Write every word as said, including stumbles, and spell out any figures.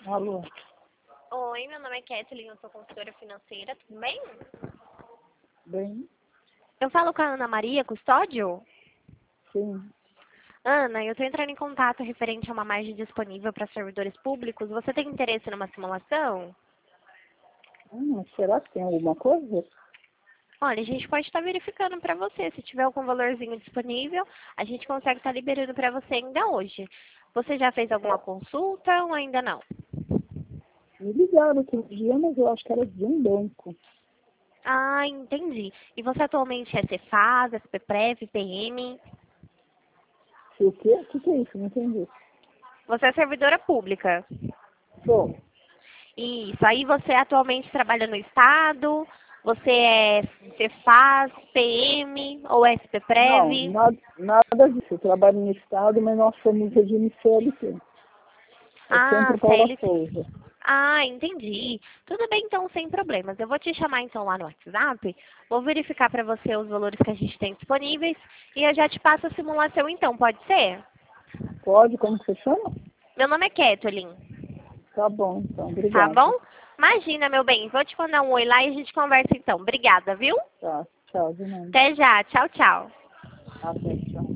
Alô? Oi, meu nome é Kathleen, eu sou consultora financeira, tudo bem? Bem? Eu falo com a Ana Maria Custódio? Sim. Ana, eu estou entrando em contato referente a uma margem disponível para servidores públicos. Você tem interesse numa simulação? Hum, será que tem alguma coisa? Olha, a gente pode estar verificando para você. Se tiver algum valorzinho disponível, a gente consegue estar liberando para você ainda hoje. Você já fez alguma consulta ou ainda não? Me ligaram outro dia, mas eu acho que era de um banco. Ah, entendi. E você atualmente é Cefaz, SPPrev, P M? Se o quê? O que, que é isso? Não entendi. Você é servidora pública. Sou. Isso. Aí você atualmente trabalha no Estado? Você é Cefaz, P M ou Não, SPPrev? nada, nada disso. Eu trabalho no Estado, mas nós somos regime C L T. É Ah, Centro Paula C L T. Souza. Ah, entendi. Tudo bem, então, sem problemas. Eu vou te chamar, então, lá no WhatsApp. Vou verificar para você os valores que a gente tem disponíveis. E eu já te passo a simulação, então. Pode ser? Pode? Como que você chama? Meu nome é Kathleen. Tá bom, então. Tá Obrigado. bom? Imagina, meu bem. Vou te mandar um oi lá e a gente conversa, então. Obrigada, viu? Tá. Tchau, de nada. Até já. Tchau, tchau. Até, tchau.